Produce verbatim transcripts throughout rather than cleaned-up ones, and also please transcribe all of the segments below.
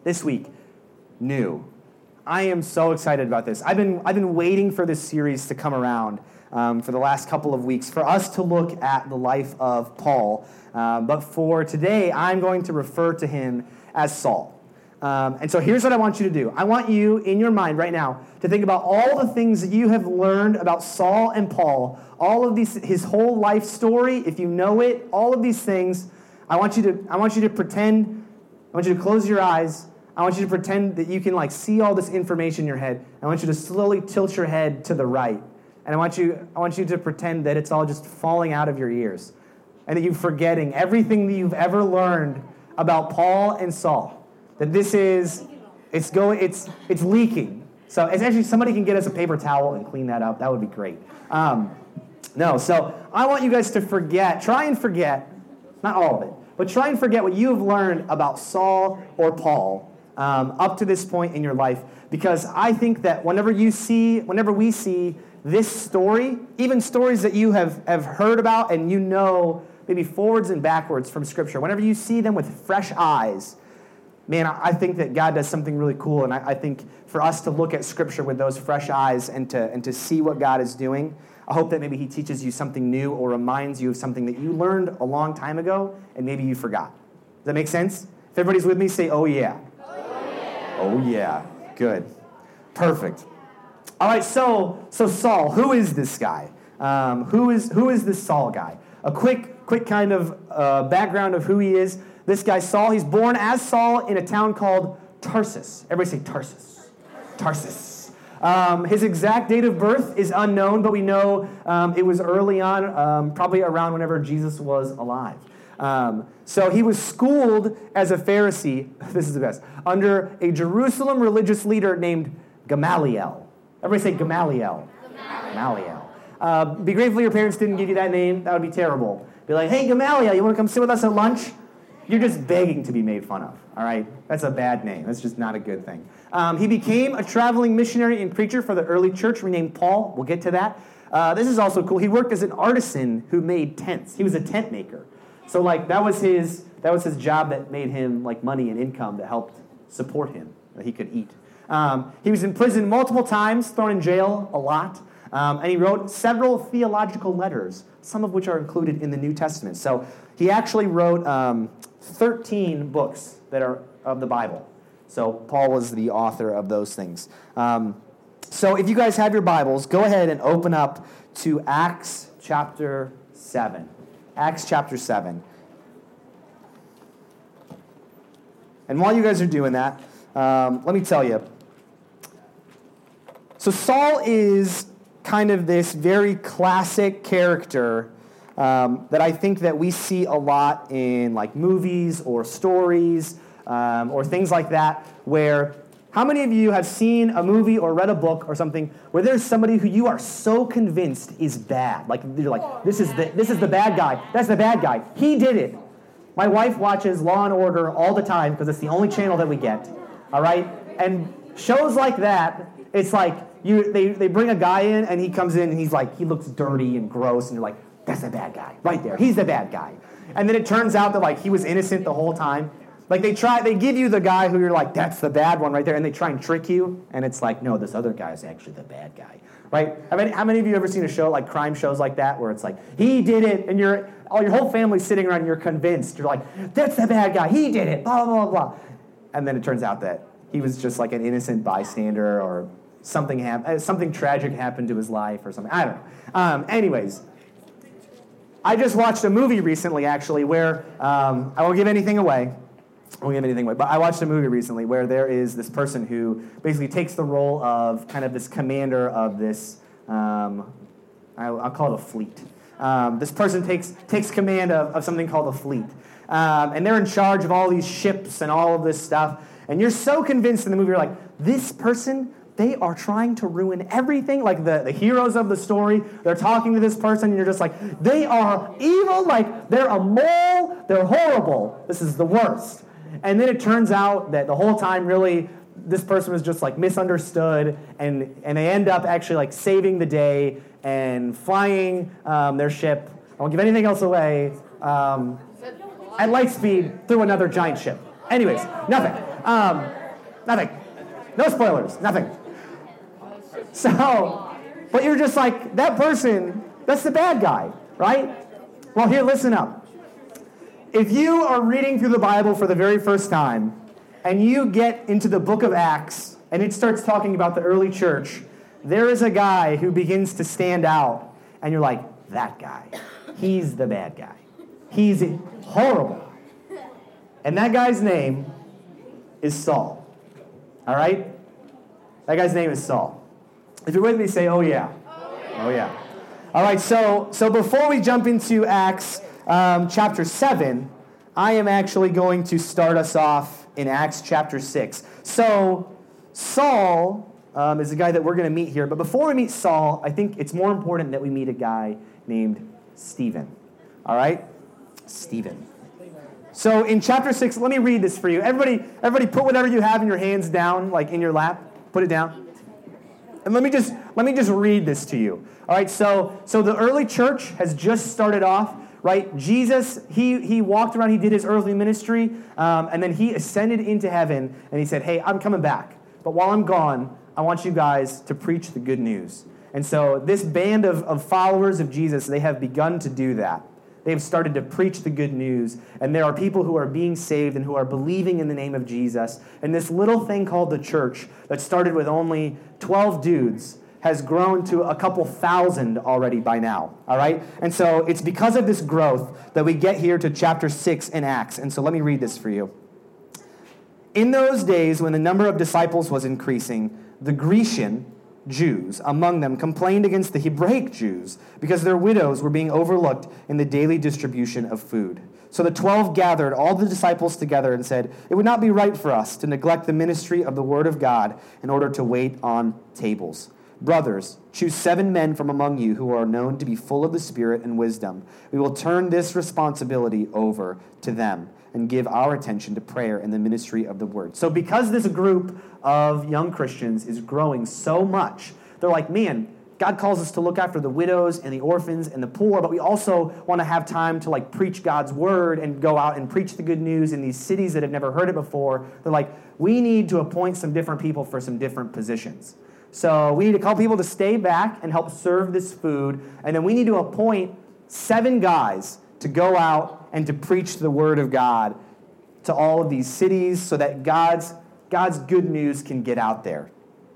this week, new. I am so excited about this. I've been I've been waiting for this series to come around um, for the last couple of weeks, for us to look at the life of Paul. Uh, but for today, I'm going to refer to him as Saul. Um, and so here's what I want you to do. I want you, in your mind right now, to think about all the things that you have learned about Saul and Paul, all of these, his whole life story, if you know it, all of these things. I want you to, I want you to pretend, I want you to close your eyes. I want you to pretend that you can like see all this information in your head. I want you to slowly tilt your head to the right. And I want you, I want you to pretend that it's all just falling out of your ears. And that you're forgetting everything that you've ever learned about Paul and Saul. That this is, it's going, it's it's leaking. So it's actually, somebody can get us a paper towel and clean that up. That would be great. Um, no, so I want you guys to forget, try and forget, not all of it, but try and forget what you have learned about Saul or Paul um, up to this point in your life. Because I think that whenever you see, whenever we see this story, even stories that you have, have heard about and you know maybe forwards and backwards from Scripture, whenever you see them with fresh eyes, man, I think that God does something really cool, and I, I think for us to look at Scripture with those fresh eyes and to and to see what God is doing, I hope that maybe He teaches you something new or reminds you of something that you learned a long time ago and maybe you forgot. Does that make sense? If everybody's with me, say, oh yeah. Oh yeah. Oh yeah. Good. Perfect. All right, so so Saul, who is this guy? Um, who is who is this Saul guy? A quick quick kind of uh, background of who he is. This guy, Saul, he's born as Saul in a town called Tarsus. Everybody say Tarsus. Tarsus. Um, his exact date of birth is unknown, but we know um, it was early on, um, probably around whenever Jesus was alive. Um, so he was schooled as a Pharisee, this is the best, under a Jerusalem religious leader named Gamaliel. Everybody say Gamaliel. Gamaliel. Gamaliel. Uh, be grateful your parents didn't give you that name. That would be terrible. Be like, hey, Gamaliel, you want to come sit with us at lunch? You're just begging to be made fun of, all right? That's a bad name. That's just not a good thing. Um, he became a traveling missionary and preacher for the early church renamed Paul. We'll get to that. Uh, this is also cool. He worked as an artisan who made tents. He was a tent maker. So, like, that was his that was his job that made him, like, money and income that helped support him, that he could eat. Um, he was in prison multiple times, thrown in jail a lot. Um, and he wrote several theological letters, some of which are included in the New Testament. So he actually wrote um, thirteen books that are of the Bible. So Paul was the author of those things. Um, so if you guys have your Bibles, go ahead and open up to Acts chapter seven. Acts chapter seven. And while you guys are doing that, um, let me tell you. So Saul is kind of this very classic character um, that I think that we see a lot in like movies or stories um, or things like that, where how many of you have seen a movie or read a book or something where there's somebody who you are so convinced is bad? Like you're like, this is the this is the bad guy. That's the bad guy. He did it. My wife watches Law and Order all the time because it's the only channel that we get. All right? And shows like that, it's like You, they, they bring a guy in, and he comes in, and he's like, he looks dirty and gross, and you're like, that's the bad guy, right there. He's the bad guy. And then it turns out that, like, he was innocent the whole time. Like, they try, they give you the guy who you're like, that's the bad one right there, and they try and trick you, and it's like, no, this other guy is actually the bad guy, right? How many, how many of you ever seen a show, like crime shows like that, where it's like, he did it, and you're, all your whole family's sitting around, and you're convinced. You're like, that's the bad guy. He did it, blah, blah, blah, blah. And then it turns out that he was just like an innocent bystander, or something happened, something tragic happened to his life or something. I don't know. Um, anyways, I just watched a movie recently, actually, where um, I won't give anything away. I won't give anything away. But I watched a movie recently where there is this person who basically takes the role of kind of this commander of this, um, I'll, I'll call it a fleet. Um, this person takes takes command of, of something called a fleet. Um, and they're in charge of all these ships and all of this stuff. And you're so convinced in the movie, you're like, this person, they are trying to ruin everything. Like the, the heroes of the story, they're talking to this person, and you're just like, they are evil, like they're a mole, they're horrible. This is the worst. And then it turns out that the whole time, really, this person was just like misunderstood, and, and they end up actually like saving the day and flying um, their ship. I won't give anything else away. Um, at light speed through another giant ship. Anyways, nothing. Um, Nothing. No spoilers. Nothing. So, but you're just like, that person, that's the bad guy, right? Well, here, listen up. If you are reading through the Bible for the very first time, and you get into the book of Acts, and it starts talking about the early church, there is a guy who begins to stand out, and you're like, that guy. He's the bad guy. He's horrible. And that guy's name is Saul. All right? That guy's name is Saul. If you're with me, say, oh yeah. Oh yeah. Oh, yeah. All right, so, so before we jump into Acts um, chapter seven, I am actually going to start us off in Acts chapter six. So Saul um, is the guy that we're going to meet here. But before we meet Saul, I think it's more important that we meet a guy named Stephen. All right? Stephen. So in chapter six, let me read this for you. Everybody, everybody put whatever you have in your hands down, like in your lap. Put it down. And let me just let me just read this to you. All right, so so the early church has just started off, right? Jesus, he he walked around, he did his earthly ministry, um, and then he ascended into heaven, and he said, hey, I'm coming back. But while I'm gone, I want you guys to preach the good news. And so this band of, of followers of Jesus, they have begun to do that. They have started to preach the good news, and there are people who are being saved and who are believing in the name of Jesus. And this little thing called the church that started with only twelve dudes has grown to a couple thousand already by now, all right? And so it's because of this growth that we get here to chapter six in Acts. And so let me read this for you. In those days, when the number of disciples was increasing, the Grecian Jews among them complained against the Hebraic Jews because their widows were being overlooked in the daily distribution of food. So the twelve gathered all the disciples together and said, it would not be right for us to neglect the ministry of the word of God in order to wait on tables. Brothers, choose seven men from among you who are known to be full of the Spirit and wisdom. We will turn this responsibility over to them and give our attention to prayer and the ministry of the word. So because this group of young Christians is growing so much, they're like, man, God calls us to look after the widows and the orphans and the poor, but we also want to have time to like preach God's word and go out and preach the good news in these cities that have never heard it before. They're like, we need to appoint some different people for some different positions. So we need to call people to stay back and help serve this food, and then we need to appoint seven guys to go out and to preach the word of God to all of these cities so that God's, God's good news can get out there.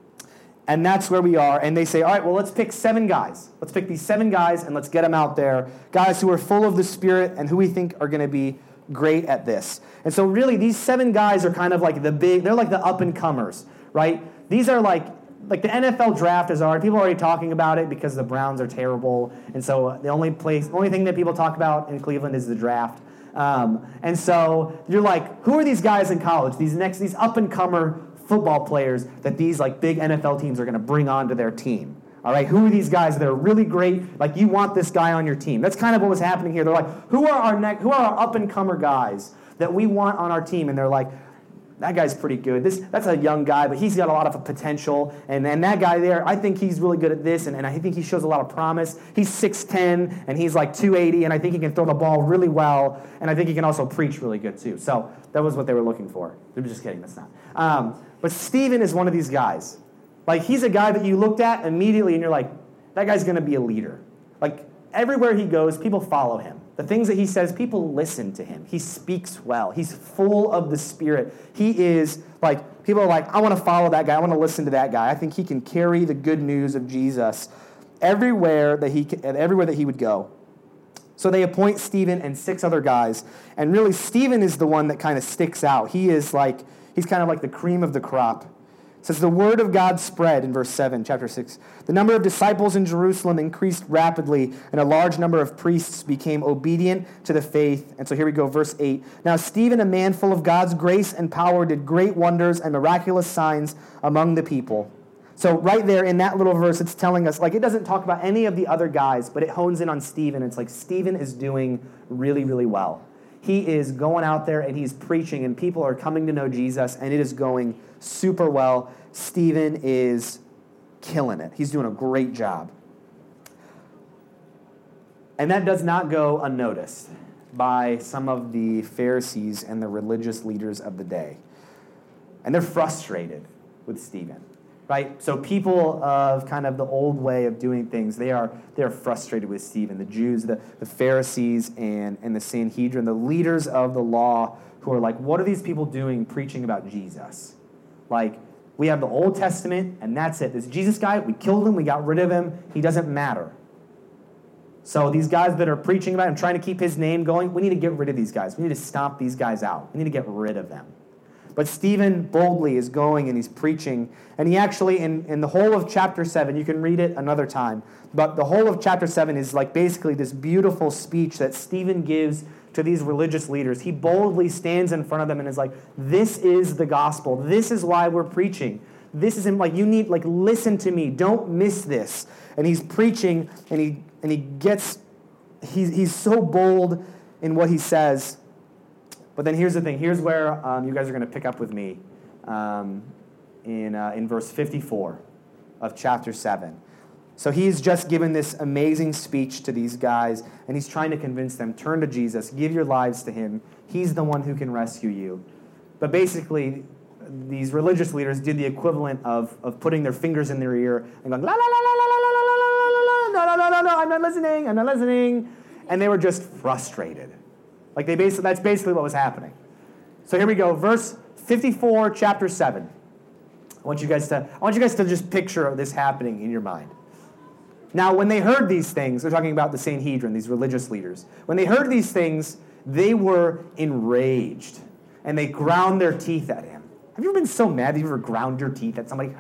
And that's where we are. And they say, all right, well, let's pick seven guys. Let's pick these seven guys and let's get them out there. Guys who are full of the Spirit and who we think are going to be great at this. And so really these seven guys are kind of like the big, they're like the up-and-comers, right? These are like, like the N F L draft is already, people are already talking about it because the Browns are terrible. And so the only place, the only thing that people talk about in Cleveland is the draft. Um, and so you're like, who are these guys in college? These next, these up-and-comer football players that these like big N F L teams are going to bring onto their team. All right, who are these guys that are really great? Like you want this guy on your team. That's kind of what was happening here. They're like, who are our next, who are our up-and-comer guys that we want on our team? And they're like, that guy's pretty good. This That's a young guy, but he's got a lot of potential. And, and that guy there, I think he's really good at this, and, and I think he shows a lot of promise. He's six ten, and he's like two eighty, and I think he can throw the ball really well, and I think he can also preach really good too. So that was what they were looking for. I'm just kidding, that's not. Um, but Stephen is one of these guys. Like, he's a guy that you looked at immediately, and you're like, that guy's going to be a leader. Like, everywhere he goes, people follow him. The things that he says, people listen to him. He speaks well. He's full of the Spirit. He is, like, people are like, I want to follow that guy. I want to listen to that guy. I think he can carry the good news of Jesus everywhere that he everywhere that he would go. So they appoint Stephen and six other guys. And really, Stephen is the one that kind of sticks out. He is like, he's kind of like the cream of the crop. It says, the word of God spread in verse seven, chapter six. The number of disciples in Jerusalem increased rapidly, and a large number of priests became obedient to the faith. And so here we go, verse eight. Now Stephen, a man full of God's grace and power, did great wonders and miraculous signs among the people. So right there in that little verse, it's telling us, like, it doesn't talk about any of the other guys, but it hones in on Stephen. It's like Stephen is doing really, really well. He is going out there and he's preaching, and people are coming to know Jesus, and it is going super well. Stephen is killing it. He's doing a great job. And that does not go unnoticed by some of the Pharisees and the religious leaders of the day. And they're frustrated with Stephen, right? So people of kind of the old way of doing things, they are they are frustrated with Stephen. The Jews, the, the Pharisees, and, and the Sanhedrin, the leaders of the law, who are like, what are these people doing preaching about Jesus? Like, we have the Old Testament, and that's it. This Jesus guy, we killed him, we got rid of him, he doesn't matter. So these guys that are preaching about him, trying to keep his name going, we need to get rid of these guys. We need to stomp these guys out. We need to get rid of them. But Stephen boldly is going and he's preaching. And he actually, in, in the whole of chapter seven, you can read it another time, but the whole of chapter seven is like basically this beautiful speech that Stephen gives to these religious leaders. He boldly stands in front of them and is like, this is the gospel. This is why we're preaching. This is him, like, you need, like, listen to me. Don't miss this. And he's preaching, and he and he gets, he's, he's so bold in what he says. But then here's the thing. Here's where um, you guys are going to pick up with me um, in, uh, in verse fifty-four of chapter seven. So he's just given this amazing speech to these guys, and he's trying to convince them, turn to Jesus, give your lives to him. He's the one who can rescue you. But basically, these religious leaders did the equivalent of, of putting their fingers in their ear and going, la, la, la, la, la, la, la, la, la, la, la, no, no, no, no, no, I'm not listening, I'm not listening. And they were just frustrated. Like they basically, that's basically what was happening. So here we go, verse fifty-four, chapter seven. I want you guys to, I want you guys to just picture this happening in your mind. Now, when they heard these things, they're talking about the Sanhedrin, these religious leaders. When they heard these things, they were enraged, and they ground their teeth at him. Have you ever been so mad that you ever ground your teeth at somebody?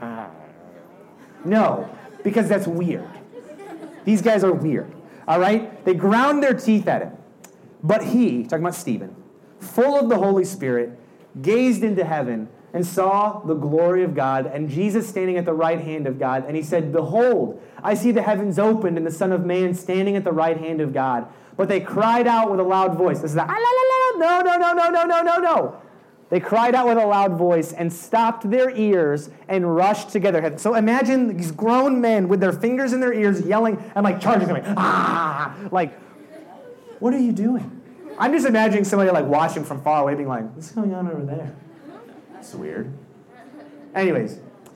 No, because that's weird. These guys are weird, all right? They ground their teeth at him. But he, talking about Stephen, full of the Holy Spirit, gazed into heaven and saw the glory of God and Jesus standing at the right hand of God. And he said, behold, I see the heavens opened and the Son of Man standing at the right hand of God. But they cried out with a loud voice. This is the, ah, la, la, la, no, no, no, no, no, no, no, no. They cried out with a loud voice and stopped their ears and rushed together. So imagine these grown men with their fingers in their ears yelling and like charging them. Ah! Like, what are you doing? I'm just imagining somebody like watching from far away being like, what's going on over there? That's weird. Anyways,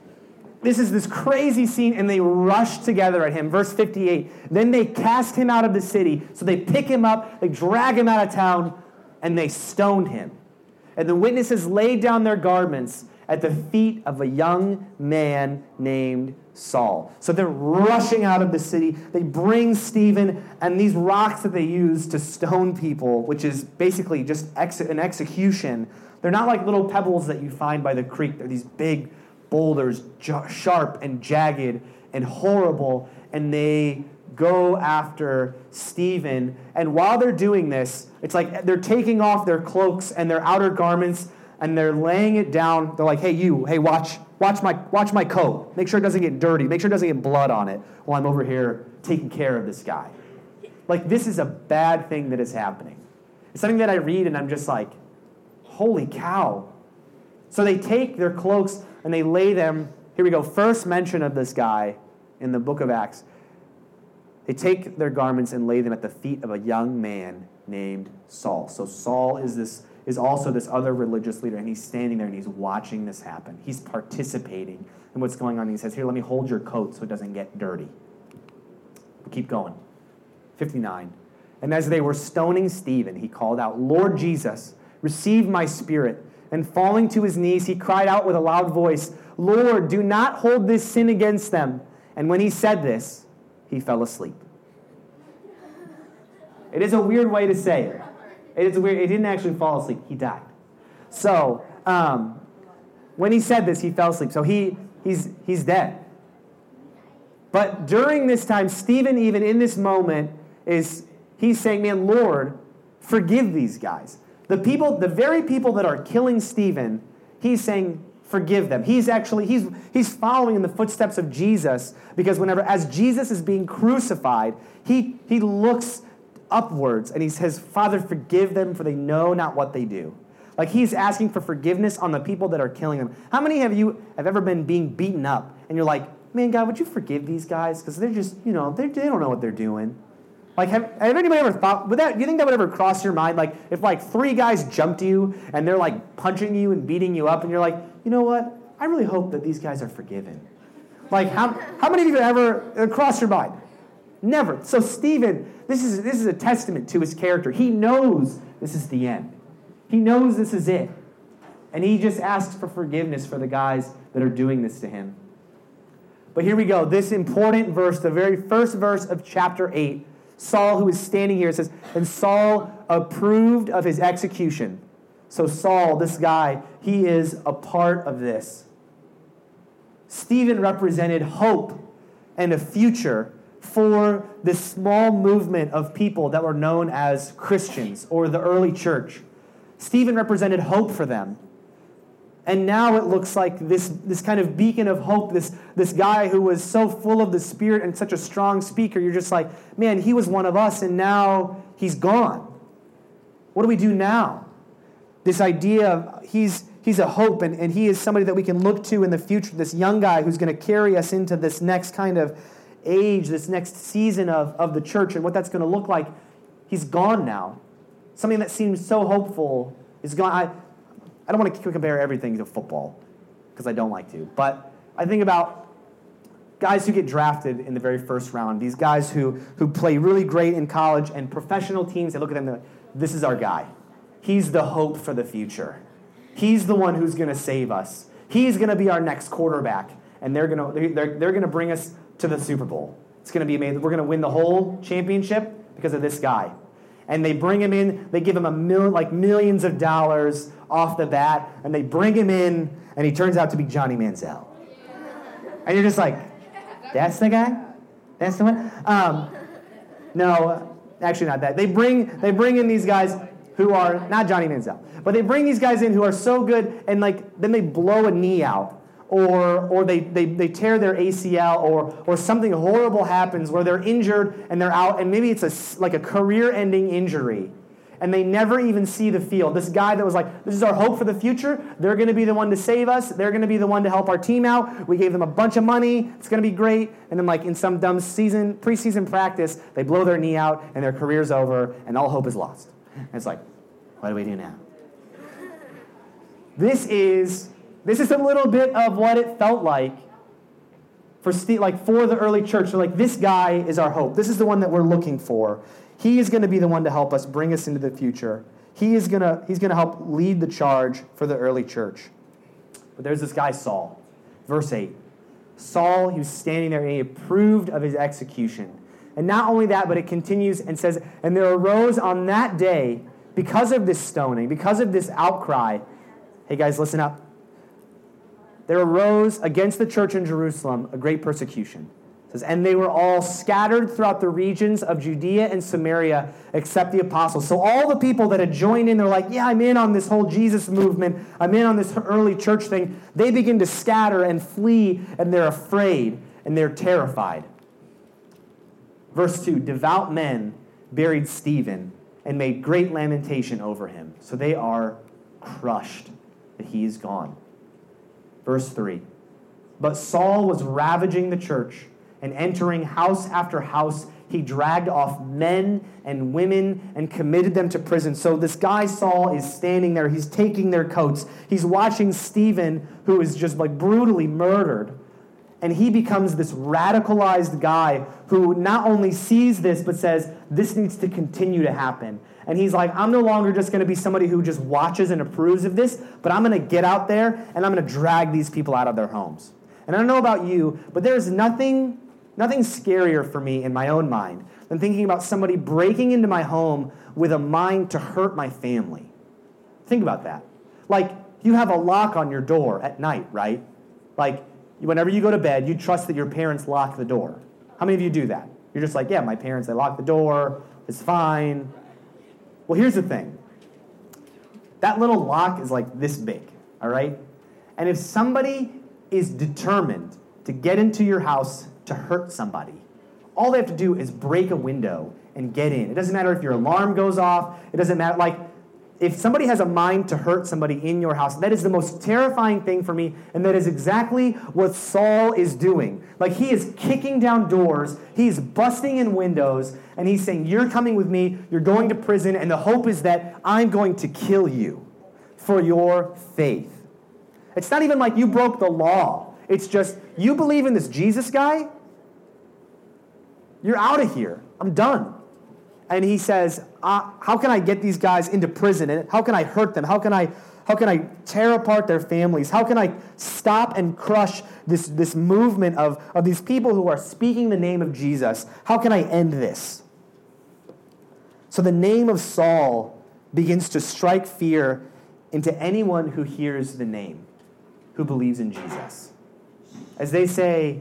this is this crazy scene, and they rush together at him. Verse fifty-eight, then they cast him out of the city. So they pick him up, they drag him out of town, and they stoned him. And the witnesses laid down their garments at the feet of a young man named Saul. So they're rushing out of the city. They bring Stephen, and these rocks that they use to stone people, which is basically just ex- an execution, they're not like little pebbles that you find by the creek. They're these big boulders, j- sharp and jagged and horrible, and they go after Stephen. And while they're doing this, it's like they're taking off their cloaks and their outer garments, and they're laying it down. They're like, hey, you, hey, watch watch my watch my coat. Make sure it doesn't get dirty. Make sure it doesn't get blood on it while I'm over here taking care of this guy. Like, this is a bad thing that is happening. It's something that I read, and I'm just like, holy cow. So they take their cloaks, and they lay them. Here we go. First mention of this guy in the book of Acts. They take their garments and lay them at the feet of a young man named Saul. So Saul is this is also this other religious leader, and he's standing there and he's watching this happen. He's participating in what's going on. He says, here, let me hold your coat so it doesn't get dirty. We'll keep going. fifty-nine. And as they were stoning Stephen, he called out, Lord Jesus, receive my spirit. And falling to his knees, he cried out with a loud voice, Lord, do not hold this sin against them. And when he said this, he fell asleep. It is a weird way to say it. It is weird. He didn't actually fall asleep. He died. So um, when he said this, he fell asleep. So he he's he's dead. But during this time, Stephen, even in this moment, is he's saying, man, Lord, forgive these guys. The people, the very people that are killing Stephen, he's saying, forgive them. He's actually, he's he's following in the footsteps of Jesus, because whenever, as Jesus is being crucified, he he looks upwards and he says, Father, forgive them, for they know not what they do. Like, he's asking for forgiveness on the people that are killing them. How many of you have ever been being beaten up and you're like, man, God, would you forgive these guys? Because they're just, you know, they they don't know what they're doing. Like, have, have anybody ever thought, would that, do you think that would ever cross your mind? Like, if like three guys jumped you and they're like punching you and beating you up and you're like, you know what? I really hope that these guys are forgiven. Like, how, how many of you ever uh, crossed your mind? Never. So Stephen, this is, this is a testament to his character. He knows this is the end. He knows this is it. And he just asks for forgiveness for the guys that are doing this to him. But here we go. This important verse, the very first verse of chapter eight. Saul, who is standing here, says, and Saul approved of his execution. So Saul, this guy, he is a part of this. Stephen represented hope and a future for this small movement of people that were known as Christians or the early church. Stephen represented hope for them. And now it looks like this, this kind of beacon of hope, this, this guy who was so full of the Spirit and such a strong speaker, you're just like, man, he was one of us and now he's gone. What do we do now? This idea of he's, he's a hope and, and he is somebody that we can look to in the future, this young guy who's going to carry us into this next kind of age, this next season of, of the church and what that's going to look like. He's gone now. Something that seems so hopeful is gone. I, I don't want to compare everything to football because I don't like to. But I think about guys who get drafted in the very first round, these guys who, who play really great in college and professional teams, they look at them and they're like, this is our guy. He's the hope for the future. He's the one who's going to save us. He's going to be our next quarterback. And they're going to they're, they're going to bring us to the Super Bowl. It's going to be amazing. We're going to win the whole championship because of this guy. And they bring him in, they give him a mil, like millions of dollars off the bat, and they bring him in, and he turns out to be Johnny Manziel. And you're just like, that's the guy? That's the one? Um, no, actually not that. They bring they bring in these guys who are, not Johnny Manziel, but they bring these guys in who are so good, and like then they blow a knee out, or or they, they, they tear their A C L, or or something horrible happens where they're injured and they're out, and maybe it's a, like a career-ending injury, and they never even see the field. This guy that was like, this is our hope for the future. They're going to be the one to save us. They're going to be the one to help our team out. We gave them a bunch of money. It's going to be great. And then like in some dumb season, preseason practice, they blow their knee out, and their career's over, and all hope is lost. And it's like, what do we do now? This is... This is a little bit of what it felt like for Steve, like for the early church. They're like, this guy is our hope. This is the one that we're looking for. He is going to be the one to help us bring us into the future. He is going to he's going to help lead the charge for the early church. But there's this guy Saul. Verse eight. Saul, he was standing there and he approved of his execution. And not only that, but it continues and says, and there arose on that day, because of this stoning, because of this outcry. Hey guys, listen up. There arose against the church in Jerusalem a great persecution. It says, and they were all scattered throughout the regions of Judea and Samaria, except the apostles. So all the people that had joined in, they're like, yeah, I'm in on this whole Jesus movement. I'm in on this early church thing. They begin to scatter and flee, and they're afraid, and they're terrified. Verse two, devout men buried Stephen and made great lamentation over him. So they are crushed that he is gone. Verse three, but Saul was ravaging the church and entering house after house. He dragged off men and women and committed them to prison. So this guy Saul is standing there. He's taking their coats. He's watching Stephen, who is just like brutally murdered. And he becomes this radicalized guy who not only sees this, but says, this needs to continue to happen. And he's like, I'm no longer just going to be somebody who just watches and approves of this, but I'm going to get out there and I'm going to drag these people out of their homes. And I don't know about you, but there's nothing, nothing scarier for me in my own mind than thinking about somebody breaking into my home with a mind to hurt my family. Think about that. Like, you have a lock on your door at night, right? Like, whenever you go to bed, you trust that your parents lock the door. How many of you do that? You're just like, yeah, my parents, they lock the door. It's fine. Well, here's the thing. That little lock is like this big, all right? And if somebody is determined to get into your house to hurt somebody, all they have to do is break a window and get in. It doesn't matter if your alarm goes off. It doesn't matter. Like, if somebody has a mind to hurt somebody in your house, that is the most terrifying thing for me, and that is exactly what Saul is doing. Like, he is kicking down doors, he's busting in windows, and he's saying, you're coming with me, you're going to prison, and the hope is that I'm going to kill you for your faith. It's not even like you broke the law. It's just, you believe in this Jesus guy? You're out of here. I'm done. And he says, uh, how can I get these guys into prison? And how can I hurt them? How can I how can I tear apart their families? How can I stop and crush this, this movement of, of these people who are speaking the name of Jesus? How can I end this? So the name of Saul begins to strike fear into anyone who hears the name, who believes in Jesus. As they say,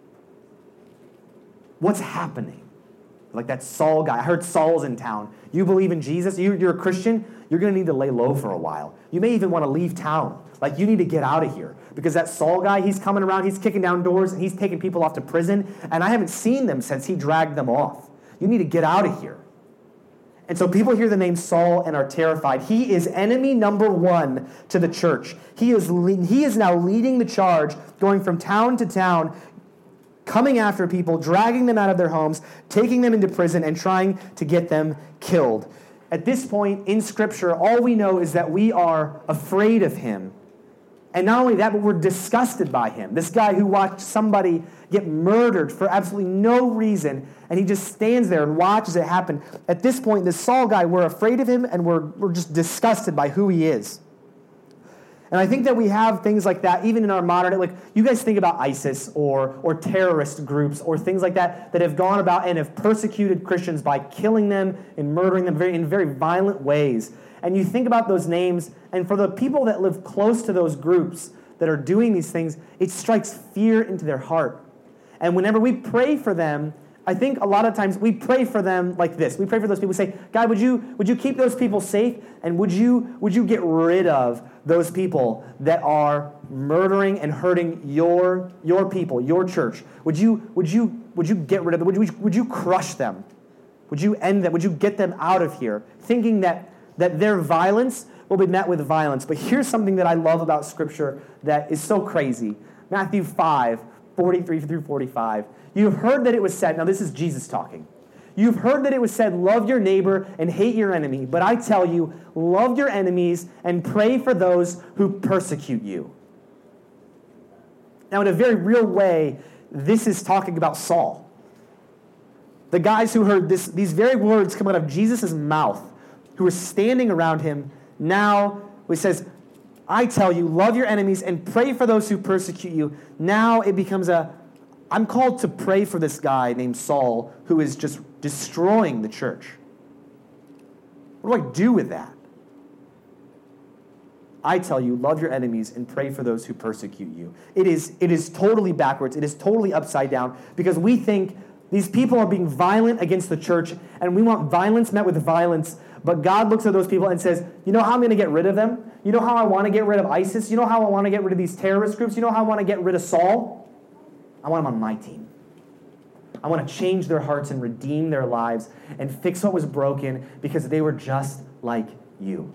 what's happening? Like that Saul guy. I heard Saul's in town. You believe in Jesus? You, you're a Christian? You're going to need to lay low for a while. You may even want to leave town. Like, you need to get out of here. Because that Saul guy, he's coming around, he's kicking down doors, and he's taking people off to prison, and I haven't seen them since he dragged them off. You need to get out of here. And so people hear the name Saul and are terrified. He is enemy number one to the church. He is, he is now leading the charge, going from town to town, coming after people, dragging them out of their homes, taking them into prison, and trying to get them killed. At this point in Scripture, all we know is that we are afraid of him. And not only that, but we're disgusted by him. This guy who watched somebody get murdered for absolutely no reason, and he just stands there and watches it happen. At this point, this Saul guy, we're afraid of him, and we're, we're just disgusted by who he is. And I think that we have things like that even in our modern, like you guys think about ISIS or or terrorist groups or things like that that have gone about and have persecuted Christians by killing them and murdering them very, in very violent ways. And you think about those names, and for the people that live close to those groups that are doing these things, it strikes fear into their heart. And whenever we pray for them, I think a lot of times we pray for them like this. We pray for those people. We say, God, would you would you keep those people safe? And would you would you get rid of those people that are murdering and hurting your your people, your church? Would you would you would you get rid of them? Would you would you crush them? Would you end them? Would you get them out of here? Thinking that that their violence will be met with violence. But here's something that I love about Scripture that is so crazy. Matthew five, forty-three through forty-five. You've heard that it was said, now this is Jesus talking. You've heard that it was said, love your neighbor and hate your enemy. But I tell you, love your enemies and pray for those who persecute you. Now, in a very real way, this is talking about Saul. The guys who heard this, these very words come out of Jesus' mouth, who were standing around him, now it says, I tell you, love your enemies and pray for those who persecute you. Now it becomes a, I'm called to pray for this guy named Saul who is just destroying the church. What do I do with that? I tell you, love your enemies and pray for those who persecute you. It is, it is totally backwards. It is totally upside down because we think these people are being violent against the church and we want violence met with violence. But God looks at those people and says, you know how I'm going to get rid of them? You know how I want to get rid of ISIS? You know how I want to get rid of these terrorist groups? You know how I want to get rid of Saul? I want them on my team. I want to change their hearts and redeem their lives and fix what was broken because they were just like you.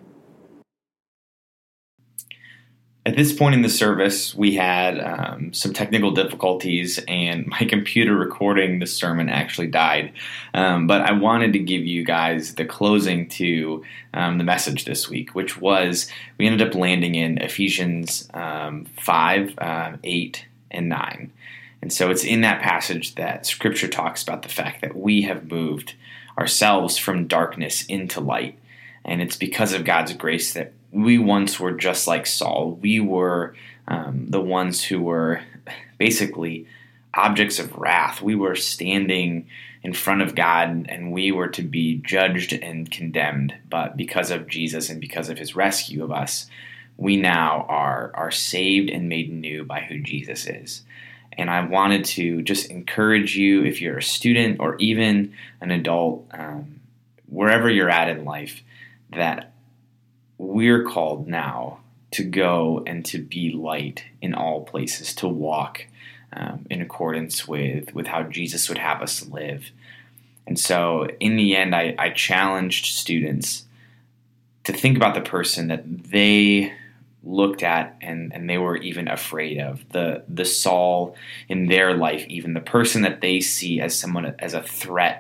At this point in the service, we had um, some technical difficulties, and my computer recording the sermon actually died. Um, but I wanted to give you guys the closing to um, the message this week, which was we ended up landing in Ephesians um, five, um, eight, and nine. And so it's in that passage that Scripture talks about the fact that we have moved ourselves from darkness into light. And it's because of God's grace that we once were just like Saul. We were um, the ones who were basically objects of wrath. We were standing in front of God, and we were to be judged and condemned. But because of Jesus and because of his rescue of us, we now are, are saved and made new by who Jesus is. And I wanted to just encourage you, if you're a student or even an adult, um, wherever you're at in life, that we're called now to go and to be light in all places, to walk um, in accordance with, with how Jesus would have us live. And so in the end, I, I challenged students to think about the person that they looked at and, and they were even afraid of, the the Saul in their life, even the person that they see as someone as a threat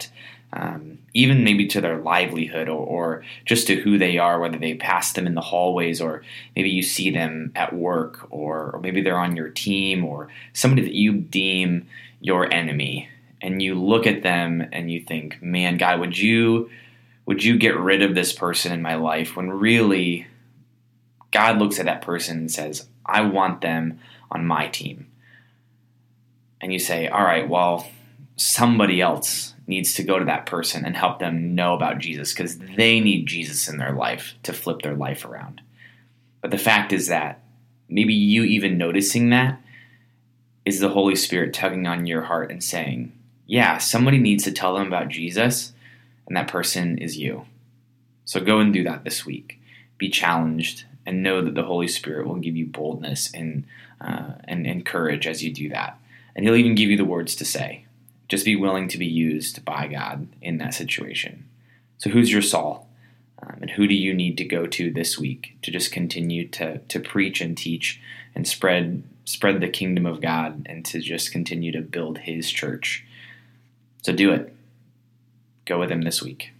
um, even maybe to their livelihood or, or just to who they are, whether they pass them in the hallways or maybe you see them at work or, or maybe they're on your team or somebody that you deem your enemy. And you look at them and you think, man, God, would you would you get rid of this person in my life? When really God looks at that person and says, I want them on my team. And you say, all right, well, somebody else needs to go to that person and help them know about Jesus because they need Jesus in their life to flip their life around. But the fact is that maybe you even noticing that is the Holy Spirit tugging on your heart and saying, yeah, somebody needs to tell them about Jesus, and that person is you. So go and do that this week. Be challenged and know that the Holy Spirit will give you boldness and, uh, and, and courage as you do that. And he'll even give you the words to say. Just be willing to be used by God in that situation. So who's your Saul? Um, and who do you need to go to this week to just continue to, to preach and teach and spread spread the kingdom of God and to just continue to build his church? So do it. Go with him this week.